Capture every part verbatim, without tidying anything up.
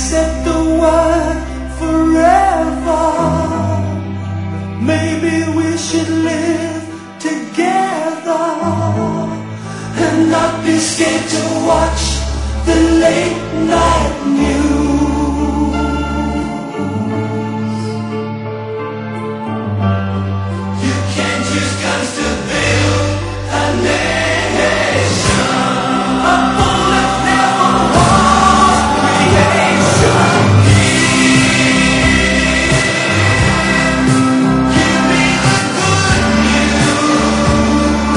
accept the word forever, maybe we should live together and not be scared to watch the late night news. You can't use guns to build a nation. A bullet never was creation. Give me the good news.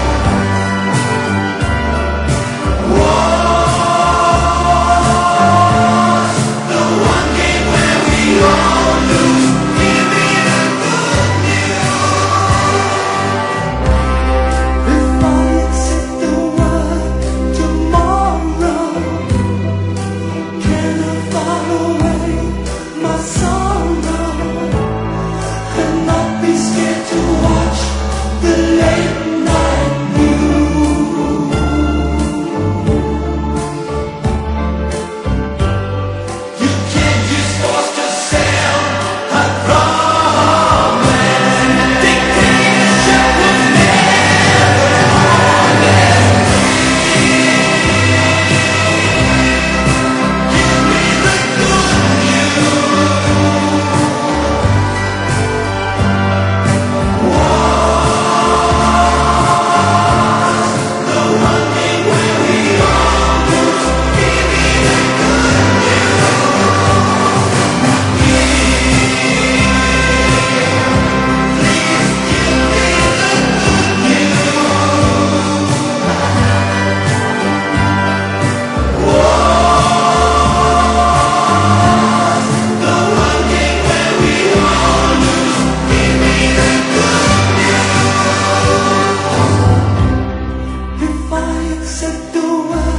War's the one game where we all lose. Give me the good news. If I accept the word tomorrow, can I file away my sorrow and not be scared to watch the late night news? You can't use force to sell a promise. Dictatorship will never honest. Give me the good news. War's the one game where we all lose. Give me the good If I accept the word